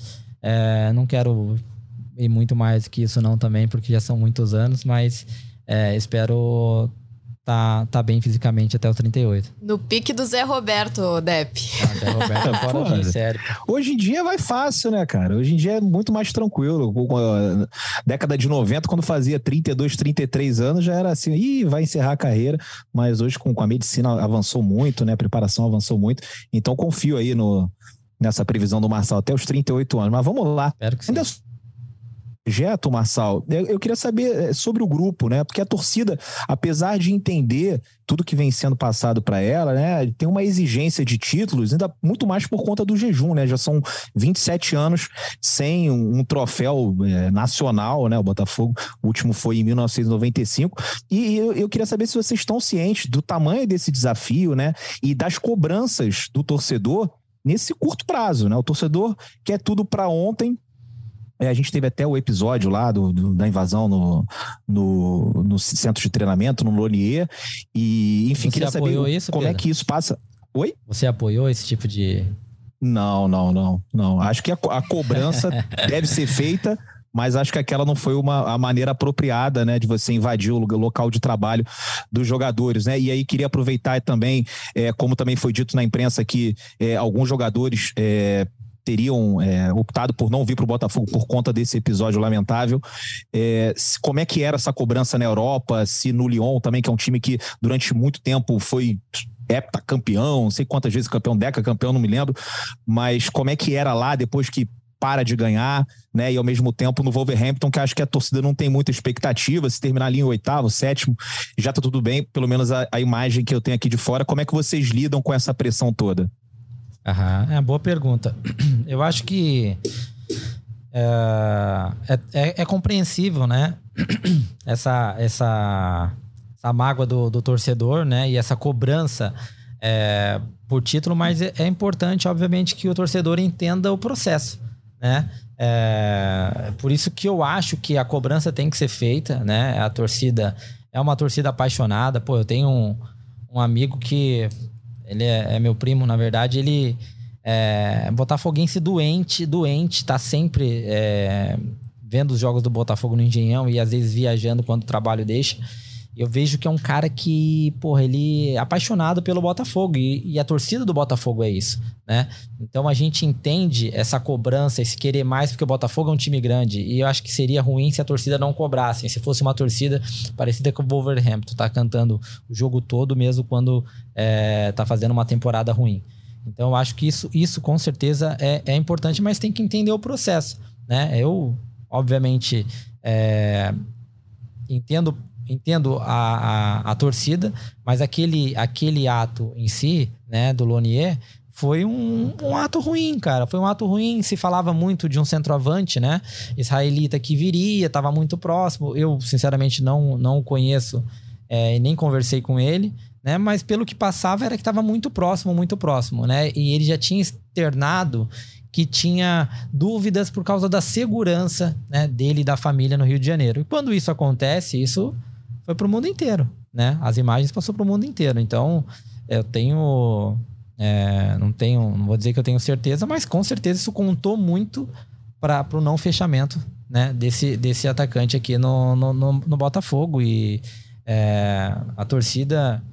Não quero ir muito mais que isso não também, porque já são muitos anos, mas espero tá bem fisicamente até os 38. No pique do Zé Roberto, Depp. Zé Roberto é fora de série. Hoje em dia vai fácil, né, cara? Hoje em dia é muito mais tranquilo. Década de 90, quando fazia 32, 33 anos, já era assim, vai encerrar a carreira. Mas hoje com a medicina avançou muito, né? A preparação avançou muito. Então confio aí nessa previsão do Marçal até os 38 anos. Mas vamos lá. Espero que sim. Projeto, Marçal, eu queria saber sobre o grupo, né? Porque a torcida, apesar de entender tudo que vem sendo passado para ela, né? Tem uma exigência de títulos, ainda muito mais por conta do jejum, né? Já são 27 anos sem um troféu nacional, né? O Botafogo, o último foi em 1995. E eu queria saber se vocês estão cientes do tamanho desse desafio, né? E das cobranças do torcedor nesse curto prazo, né? O torcedor quer tudo para ontem. A gente teve até o episódio lá da invasão no centro de treinamento, no Lonier. E, enfim, Você queria saber isso, como Pedro? é que isso passa. Oi? Você apoiou esse tipo de... Não. Acho que a cobrança deve ser feita, mas acho que aquela não foi a maneira apropriada, né, de você invadir o local de trabalho dos jogadores, né? E aí queria aproveitar também, como também foi dito na imprensa, que alguns jogadores... teriam optado por não vir para o Botafogo por conta desse episódio lamentável. Como é que era essa cobrança na Europa? Se no Lyon também, que é um time que durante muito tempo foi heptacampeão, não sei quantas vezes campeão, decacampeão, não me lembro, mas como é que era lá depois que para de ganhar, né? E ao mesmo tempo no Wolverhampton, que acho que a torcida não tem muita expectativa, se terminar ali em 8º, 7º, já tá tudo bem, pelo menos a imagem que eu tenho aqui de fora. Como é que vocês lidam com essa pressão toda? Boa pergunta. Eu acho que é compreensível, né? Essa mágoa do torcedor, né? E essa cobrança por título, mas é importante, obviamente, que o torcedor entenda o processo, né? Por isso que eu acho que a cobrança tem que ser feita, né? A torcida é uma torcida apaixonada. Pô, eu tenho um amigo que... Ele é meu primo, na verdade. Ele é botafoguense doente, tá sempre vendo os jogos do Botafogo no Engenhão e às vezes viajando quando o trabalho deixa. Eu vejo que é um cara que, porra, ele é apaixonado pelo Botafogo e a torcida do Botafogo é isso, né? Então a gente entende essa cobrança, esse querer mais, porque o Botafogo é um time grande e eu acho que seria ruim se a torcida não cobrasse, se fosse uma torcida parecida com o Wolverhampton, tá cantando o jogo todo mesmo quando tá fazendo uma temporada ruim. Então eu acho que isso com certeza é importante, mas tem que entender o processo, né? Eu, obviamente, entendo a torcida, mas aquele ato em si, né, do Lonier, foi um ato ruim, cara. Foi um ato ruim. Se falava muito de um centroavante, né, israelita que viria, estava muito próximo. Eu, sinceramente, não o conheço e nem conversei com ele, né, mas pelo que passava era que estava muito próximo, né, e ele já tinha externado que tinha dúvidas por causa da segurança, né, dele e da família no Rio de Janeiro. E quando isso acontece, isso foi pro mundo inteiro, né? As imagens passou pro mundo inteiro. Então, eu tenho... não vou dizer que eu tenho certeza, mas com certeza isso contou muito pro não fechamento, né, desse atacante aqui no Botafogo. E a torcida...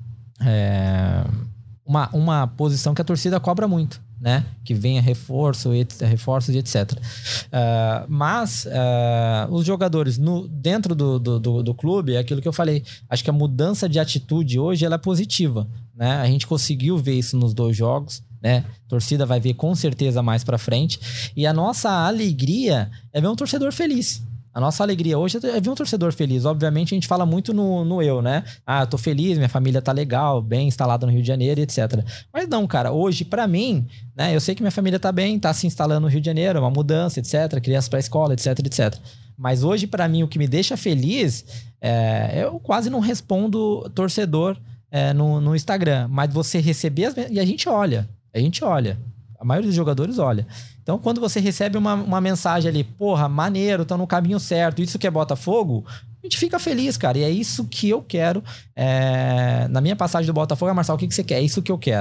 uma posição que a torcida cobra muito, né? Que venha reforços e etc. Mas os jogadores dentro do clube, é aquilo que eu falei, acho que a mudança de atitude hoje ela é positiva, né? A gente conseguiu ver isso nos 2 jogos, né? A torcida vai ver com certeza mais pra frente, e a nossa alegria é ver um torcedor feliz. A nossa alegria hoje é ver um torcedor feliz. Obviamente, a gente fala muito no eu, né? Eu tô feliz, minha família tá legal, bem instalada no Rio de Janeiro, etc. Mas não, cara, hoje, pra mim, né? Eu sei que minha família tá bem, tá se instalando no Rio de Janeiro, uma mudança, etc. Crianças pra escola, etc. Mas hoje, pra mim, o que me deixa feliz eu quase não respondo torcedor no Instagram. Mas você receber e a gente olha. A maioria dos jogadores olha. Então, quando você recebe uma mensagem ali, porra, maneiro, estão no caminho certo, isso que é Botafogo, a gente fica feliz, cara. E é isso que eu quero. Na minha passagem do Botafogo, Marçal, o que você quer? É isso que eu quero.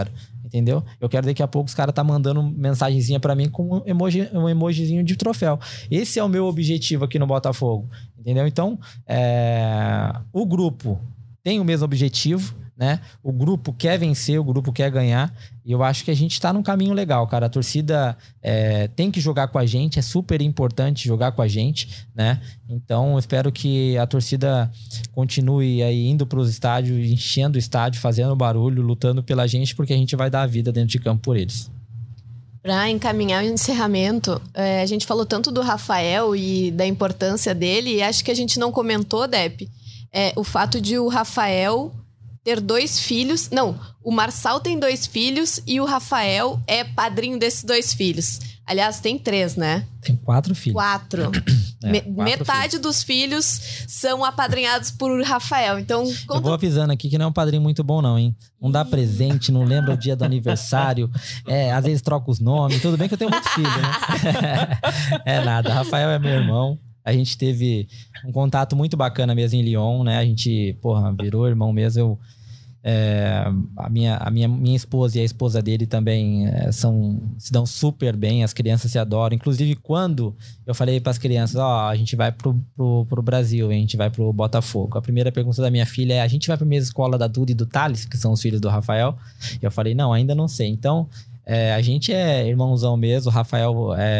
entendeu? Eu quero daqui a pouco os caras tá mandando mensagenzinha pra mim com um emojizinho de troféu. Esse é o meu objetivo aqui no Botafogo, entendeu? Então, o grupo tem o mesmo objetivo, né? O grupo quer vencer, o grupo quer ganhar. E eu acho que a gente tá num caminho legal, cara. A torcida tem que jogar com a gente, é super importante jogar com a gente, né? Então, eu espero que a torcida continue aí indo pros estádios, enchendo o estádio, fazendo barulho, lutando pela gente, porque a gente vai dar a vida dentro de campo por eles. Para encaminhar o encerramento, a gente falou tanto do Rafael e da importância dele, e acho que a gente não comentou, Depp, o fato de o Rafael ter 2 filhos. Não, o Marçal tem 2 filhos e o Rafael é padrinho desses 2 filhos. Aliás, tem 3, né? Tem 4 filhos. 4. Metade filhos dos filhos são apadrinhados por Rafael. Então, eu vou avisando aqui que não é um padrinho muito bom, não, hein? Não dá presente, não lembra o dia do aniversário. Às vezes troca os nomes. Tudo bem que eu tenho muito filho, né? Nada. Rafael é meu irmão. A gente teve um contato muito bacana mesmo em Lyon, né? A gente, virou irmão mesmo. A minha esposa e a esposa dele também se dão super bem, as crianças se adoram. Inclusive, quando eu falei para as crianças, a gente vai pro Brasil, a gente vai pro Botafogo. A primeira pergunta da minha filha é: a gente vai pra mesma escola da Duda e do Thales, que são os filhos do Rafael? E eu falei: não, ainda não sei. Então, a gente é irmãozão mesmo. O Rafael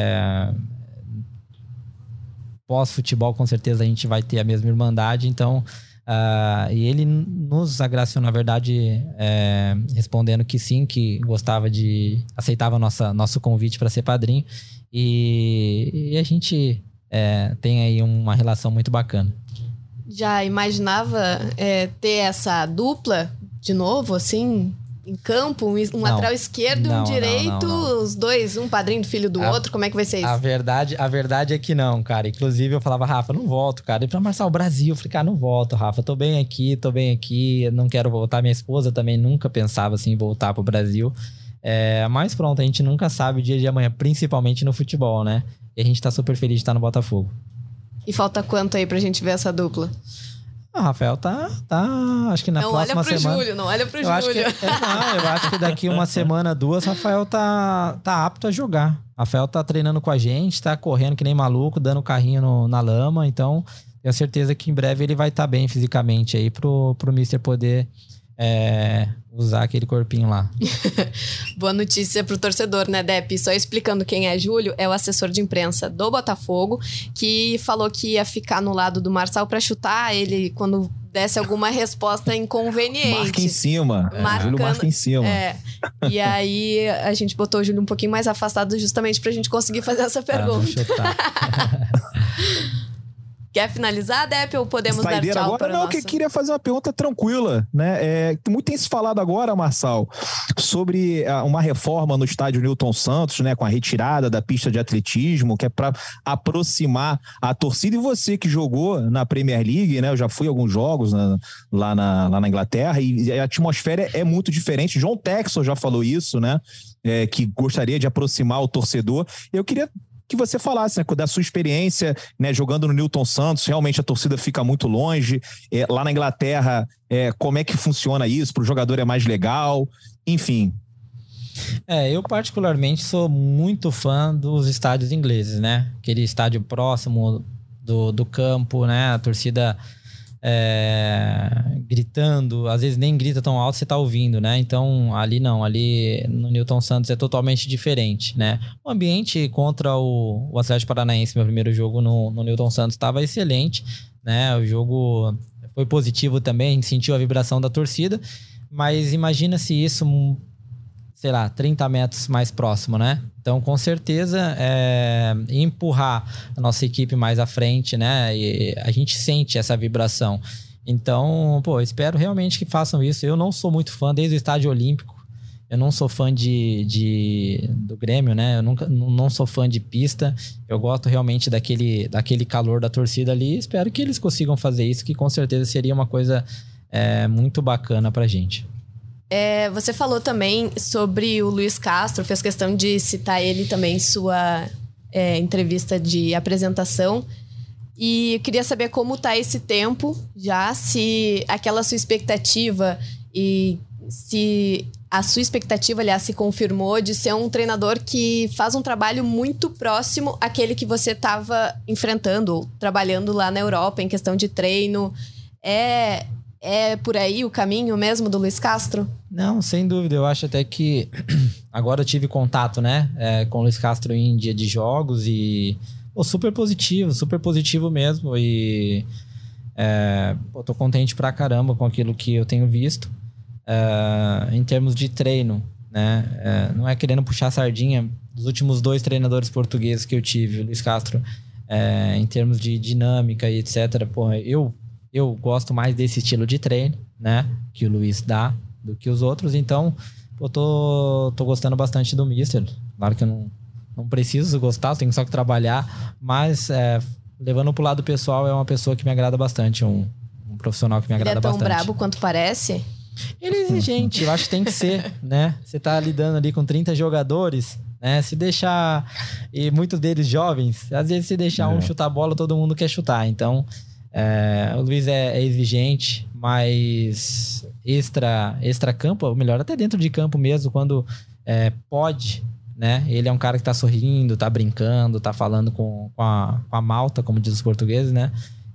pós-futebol, com certeza a gente vai ter a mesma irmandade. Então, e ele nos agraciou, na verdade, respondendo que sim, que aceitava nosso convite para ser padrinho. E a gente tem aí uma relação muito bacana. Já imaginava ter essa dupla de novo, assim, em campo? Um lateral esquerdo e um direito, não. Os dois, um padrinho do filho do outro, como é que vai ser isso? A verdade é que não, cara. Inclusive, eu falava: Rafa, não volto, cara. E pra Marçal, Brasil, eu falei: cara, não volto, Rafa. Tô bem aqui, não quero voltar. Minha esposa também nunca pensava, assim, em voltar pro Brasil. Mas pronto, a gente nunca sabe o dia de amanhã, principalmente no futebol, né? E a gente tá super feliz de estar no Botafogo. E falta quanto aí pra gente ver essa dupla? O Rafael tá acho que na próxima semana... Não olha pro Júlio. Eu acho que daqui uma semana, 2, o Rafael tá apto a jogar. O Rafael tá treinando com a gente, tá correndo que nem maluco, dando carrinho na lama. Então, tenho certeza que em breve ele vai estar bem fisicamente aí pro Mister poder usar aquele corpinho lá. Boa notícia pro torcedor, né, Depp? Só explicando quem é Júlio, é o assessor de imprensa do Botafogo, que falou que ia ficar no lado do Marçal pra chutar ele quando desse alguma resposta inconveniente. Marca em cima. Júlio marca em cima. E aí a gente botou o Júlio um pouquinho mais afastado justamente pra gente conseguir fazer essa pergunta. Quer finalizar, Depp, ou podemos dar tchau agora? para o nosso... Eu queria fazer uma pergunta tranquila, né? Muito tem se falado agora, Marçal, sobre uma reforma no estádio Newton Santos, né? Com a retirada da pista de atletismo, que é para aproximar a torcida. E você que jogou na Premier League, né? Eu já fui a alguns jogos lá na Inglaterra, e a atmosfera é muito diferente. John Textor já falou isso, né? Que gostaria de aproximar o torcedor. Eu queria que você falasse, né, da sua experiência, né, jogando no Newton Santos. Realmente a torcida fica muito longe. Lá na Inglaterra, como é que funciona isso? Para o jogador é mais legal? Enfim. Eu particularmente sou muito fã dos estádios ingleses, né? Aquele estádio próximo do campo, né? A torcida gritando, às vezes nem grita tão alto, você tá ouvindo, né? Então ali no Newton Santos é totalmente diferente, né? O ambiente contra o Atlético Paranaense, meu primeiro jogo no Newton Santos, estava excelente, né? O jogo foi positivo também, a gente sentiu a vibração da torcida, mas imagina se isso, sei lá, 30 metros mais próximo, né? Então, com certeza, empurrar a nossa equipe mais à frente, né? E a gente sente essa vibração. Então, espero realmente que façam isso. Eu não sou muito fã desde o Estádio Olímpico. Eu não sou fã do Grêmio, né? Eu não sou fã de pista. Eu gosto realmente daquele calor da torcida ali. Espero que eles consigam fazer isso, que com certeza seria uma coisa muito bacana pra gente. Você falou também sobre o Luiz Castro, fez questão de citar ele também em sua entrevista de apresentação. E eu queria saber como está esse tempo já, se aquela sua expectativa e se a sua expectativa, aliás, se confirmou de ser um treinador que faz um trabalho muito próximo àquele que você estava enfrentando ou trabalhando lá na Europa, em questão de treino. É por aí o caminho mesmo do Luiz Castro? Não, sem dúvida. Eu acho até que agora eu tive contato, né, com o Luiz Castro em dia de jogos e super positivo mesmo. E tô contente pra caramba com aquilo que eu tenho visto. Em termos de treino, né? Não é querendo puxar a sardinha dos últimos 2 treinadores portugueses que eu tive, o Luiz Castro, em termos de dinâmica e etc. Porra, eu gosto mais desse estilo de treino, né? Que o Luiz dá do que os outros. Então, tô gostando bastante do Mister. Claro que eu não preciso gostar, tenho só que trabalhar. Mas, levando pro lado pessoal, é uma pessoa que me agrada bastante. Um profissional que me agrada bastante. Ele é tão brabo quanto parece? Ele é exigente, eu acho que tem que ser, né? Você tá lidando ali com 30 jogadores, né? Se deixar... E muitos deles jovens, às vezes se deixar um chutar a bola, todo mundo quer chutar. Então, o Luiz é exigente, mas extra campo, ou melhor, até dentro de campo mesmo, quando pode, né? Ele é um cara que tá sorrindo, tá brincando, tá falando com a malta, como diz os portugueses, né?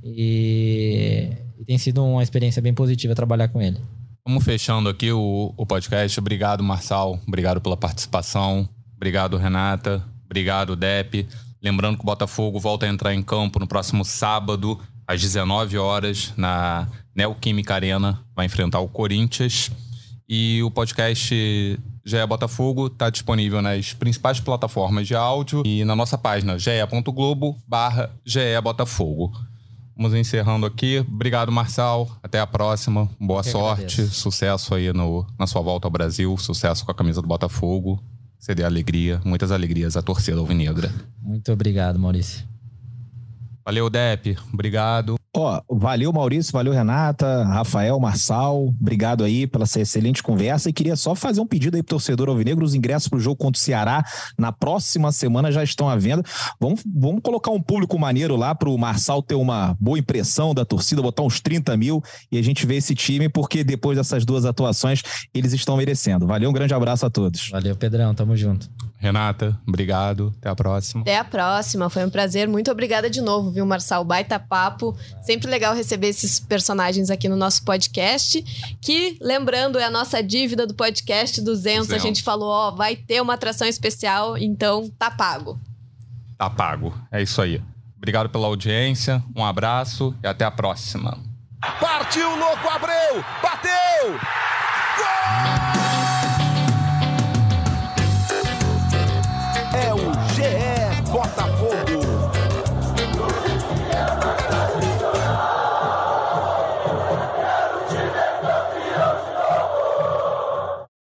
E tem sido uma experiência bem positiva trabalhar com ele. Vamos fechando aqui o podcast. Obrigado, Marçal. Obrigado pela participação. Obrigado, Renata. Obrigado, Depp. Lembrando que o Botafogo volta a entrar em campo no próximo sábado, às 19 horas, na Neoquímica Arena. Vai enfrentar o Corinthians. E o podcast GE Botafogo está disponível nas principais plataformas de áudio e na nossa página ge.globo/GE Botafogo. Vamos encerrando aqui. Obrigado, Marçal. Até a próxima. Boa sorte. Agradeço. Sucesso aí na sua volta ao Brasil. Sucesso com a camisa do Botafogo. Você dê alegria, muitas alegrias à torcida alvinegra. Muito obrigado, Maurício. Valeu, Depp. Obrigado. Valeu, Maurício, valeu, Renata, Rafael, Marçal, obrigado aí pela essa excelente conversa, e queria só fazer um pedido aí pro torcedor alvinegro. Os ingressos pro jogo contra o Ceará na próxima semana já estão à venda. Vamos colocar um público maneiro lá pro Marçal ter uma boa impressão da torcida, botar uns 30 mil e a gente vê esse time, porque depois dessas 2 atuações eles estão merecendo. Valeu, um grande abraço a todos. Valeu, Pedrão, tamo junto. Renata, obrigado. Até a próxima. Até a próxima. Foi um prazer. Muito obrigada de novo, viu, Marçal? Baita papo. Sempre legal receber esses personagens aqui no nosso podcast, que, lembrando, é a nossa dívida do podcast 200. A gente falou, vai ter uma atração especial, então tá pago. Tá pago. É isso aí. Obrigado pela audiência. Um abraço e até a próxima. Partiu, louco, Abreu! Bateu! Gol!